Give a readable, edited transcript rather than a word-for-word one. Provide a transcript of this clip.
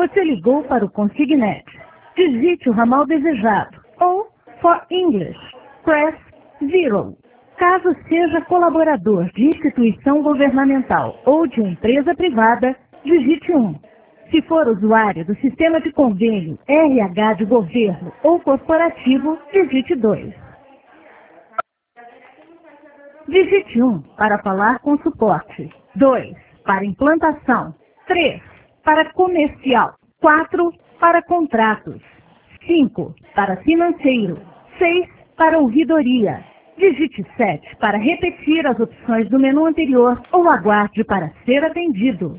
Você ligou para o Consignet. Digite o ramal desejado. Ou, for English, press 0. Caso seja colaborador de instituição governamental ou de empresa privada, digite 1. Se for usuário do sistema de convênio RH de governo ou corporativo, digite 2. Digite 1 para falar com suporte. 2 para implantação. 3 para comercial. 4 para contratos. 5 para financeiro. 6 para ouvidoria. Digite 7 para repetir as opções do menu anterior ou aguarde para ser atendido.